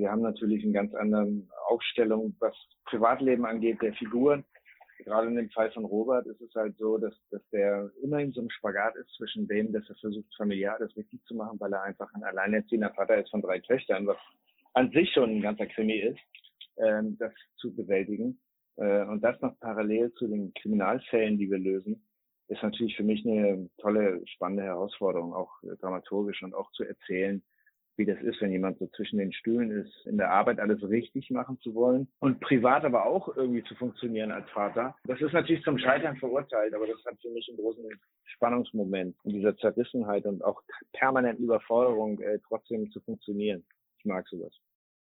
wir haben natürlich eine ganz andere Aufstellung, was Privatleben angeht, der Figuren. Gerade in dem Fall von Robert ist es halt so, dass der immer in so einem Spagat ist zwischen dem, dass er versucht, familiär das richtig zu machen, weil er einfach ein alleinerziehender Vater ist von 3 Töchtern, was an sich schon ein ganzer Krimi ist, das zu bewältigen. Und das noch parallel zu den Kriminalfällen, die wir lösen, ist natürlich für mich eine tolle, spannende Herausforderung, auch dramaturgisch und auch zu erzählen, wie das ist, wenn jemand so zwischen den Stühlen ist, in der Arbeit alles richtig machen zu wollen und privat aber auch irgendwie zu funktionieren als Vater. Das ist natürlich zum Scheitern verurteilt, aber das hat für mich einen großen Spannungsmoment in dieser Zerrissenheit und auch permanenten Überforderung trotzdem zu funktionieren. Ich mag sowas.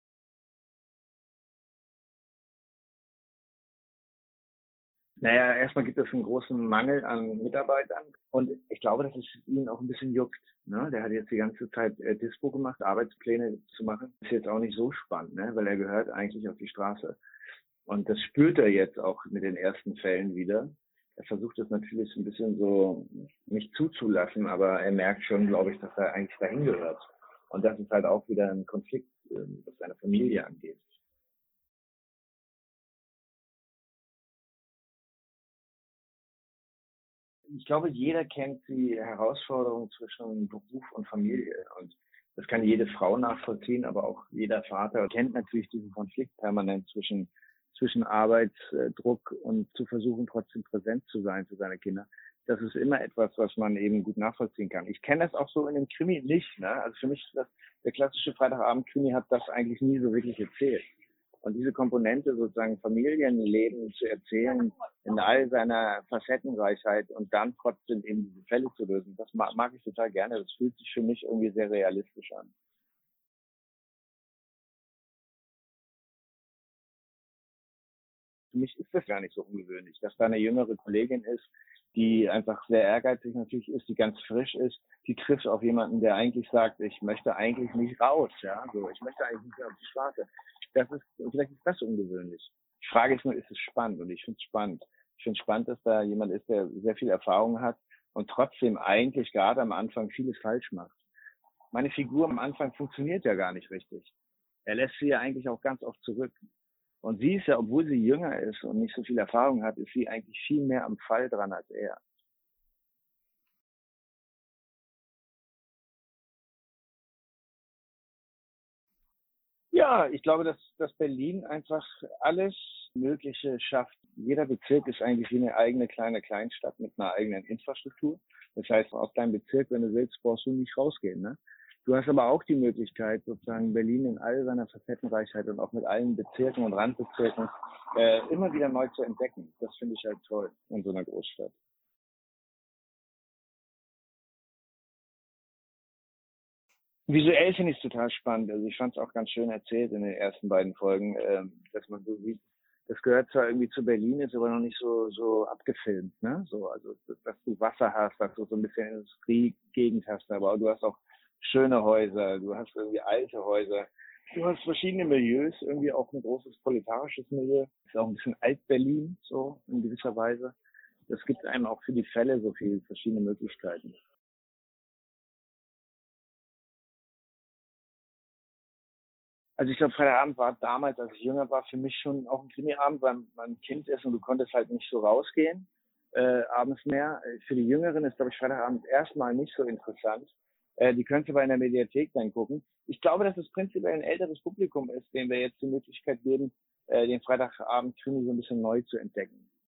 Naja, erstmal gibt es einen großen Mangel an Mitarbeitern und ich glaube, dass es ihn auch ein bisschen juckt. Ne? Der hat jetzt die ganze Zeit Dispo gemacht, Arbeitspläne zu machen. Ist jetzt auch nicht so spannend, ne? Weil er gehört eigentlich auf die Straße. Und das spürt er jetzt auch mit den ersten Fällen wieder. Er versucht es natürlich ein bisschen so nicht zuzulassen, aber er merkt schon, glaube ich, dass er eigentlich dahin gehört. Und das ist halt auch wieder ein Konflikt, was seine Familie angeht. Ich glaube, jeder kennt die Herausforderung zwischen Beruf und Familie. Und das kann jede Frau nachvollziehen, aber auch jeder Vater kennt natürlich diesen Konflikt permanent zwischen Arbeitsdruck und zu versuchen, trotzdem präsent zu sein für seine Kinder. Das ist immer etwas, was man eben gut nachvollziehen kann. Ich kenne das auch so in dem Krimi nicht. Ne? Also für mich, der klassische Freitagabend-Krimi hat das eigentlich nie so wirklich erzählt. Und diese Komponente sozusagen Familienleben zu erzählen in all seiner Facettenreichheit und dann trotzdem eben diese Fälle zu lösen, das mag ich total gerne. Das fühlt sich für mich irgendwie sehr realistisch an. Für mich ist das gar nicht so ungewöhnlich, dass da eine jüngere Kollegin ist, die einfach sehr ehrgeizig natürlich ist, die ganz frisch ist, die trifft auf jemanden, der eigentlich sagt, ich möchte eigentlich nicht raus, ja, so, ich möchte eigentlich nicht mehr auf die Straße. Vielleicht ist das ungewöhnlich. Die Frage ist nur, ist es spannend? Und ich finde es spannend. Ich finde es spannend, dass da jemand ist, der sehr viel Erfahrung hat und trotzdem eigentlich gerade am Anfang vieles falsch macht. Meine Figur am Anfang funktioniert ja gar nicht richtig. Er lässt sie ja eigentlich auch ganz oft zurück. Und sie ist ja, obwohl sie jünger ist und nicht so viel Erfahrung hat, ist sie eigentlich viel mehr am Fall dran als er. Ja, ich glaube, dass Berlin einfach alles Mögliche schafft. Jeder Bezirk ist eigentlich wie eine eigene kleine Kleinstadt mit einer eigenen Infrastruktur. Das heißt, aus deinem Bezirk, wenn du willst, brauchst du nicht rausgehen. Ne? Du hast aber auch die Möglichkeit, sozusagen Berlin in all seiner Facettenreichheit und auch mit allen Bezirken und Randbezirken immer wieder neu zu entdecken. Das finde ich halt toll in so einer Großstadt. Visuell finde ich es total spannend. Also ich fand es auch ganz schön erzählt in den ersten beiden Folgen, dass man so sieht, das gehört zwar irgendwie zu Berlin, ist aber noch nicht so abgefilmt, ne? So, also dass du Wasser hast, dass du so ein bisschen Industriegegend hast, aber du hast auch schöne Häuser, du hast irgendwie alte Häuser, du hast verschiedene Milieus, irgendwie auch ein großes proletarisches Milieu, ist auch ein bisschen Alt-Berlin, so in gewisser Weise. Das gibt einem auch für die Fälle so viele verschiedene Möglichkeiten. Also ich glaube, Freitagabend war damals, als ich jünger war, für mich schon auch ein Krimiabend, weil man ein Kind ist und du konntest halt nicht so rausgehen abends mehr. Für die Jüngeren ist, glaube ich, Freitagabend erstmal nicht so interessant. Die können aber in der Mediathek dann gucken. Ich glaube, dass es prinzipiell ein älteres Publikum ist, dem wir jetzt die Möglichkeit geben, den Freitagabend Krimi so ein bisschen neu zu entdecken.